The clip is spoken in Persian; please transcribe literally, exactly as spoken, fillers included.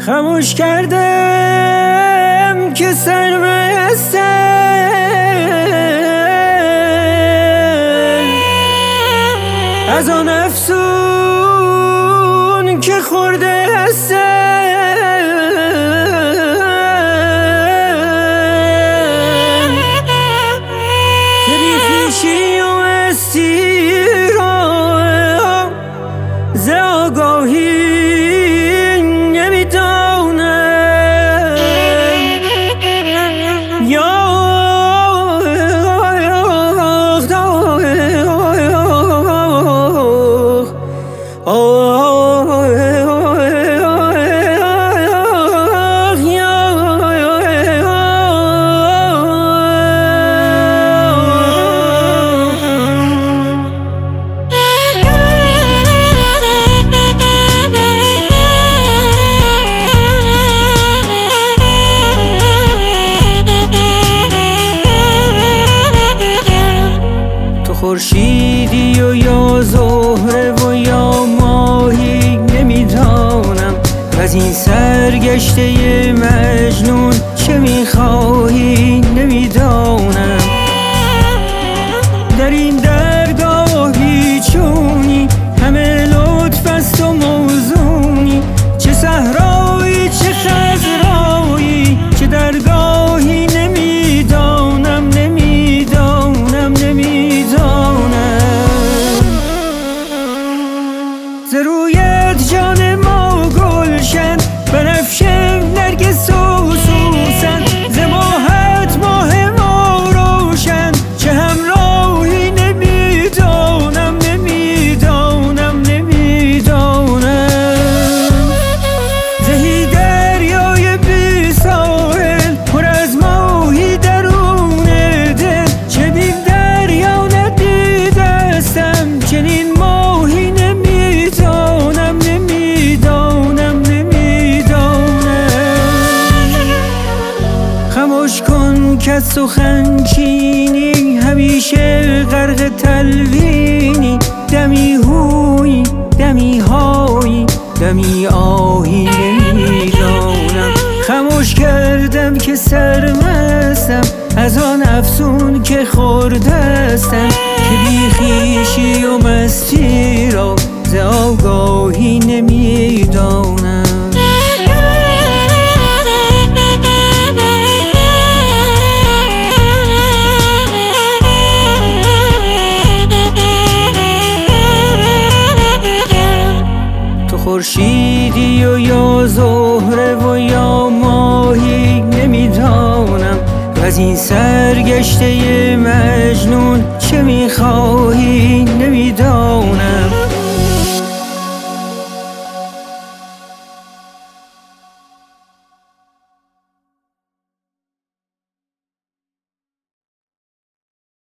خاموش کردم که سرمستم از آن افسون که خورده هستم. که بی خویشی و مستی را ز آگاهی خورشیدی و یا زهره و یا ماهی نمیدانم، از این سرگشته مجنون چه میخواهی نمیدانم. در این درگاه بیچونی همه لطف است و موزونی، چه صحرایی چه خضرایی چه درگاهی نمیدانم نمیدانم نمیدانم. ز رویت جان ما گلشن بنفشه نرگس و سوسن، ز ماهت ماه ما روشن چه همراهی نمیدانم نمیدانم نمیدانم. زهی دریای بی ساحل پر از ماهی درون دل، چنین دریا ندیدستم چنین ماهی نمیدانم نمیدانم نمیدانم. خاموش کن که سخن چینی همیشه غرق تلوینی، دمی هوی دمی هایی دمی آهی نمیدانم. خاموش کردم که سرمستم از آن افسون که خوردستم، که بی خویشی و مستی را ز آگاهی نمیدانم. خورشیدی و یا زهره و یا ماهی نمیدانم، از این سرگشته مجنون چه میخواهی نمیدانم.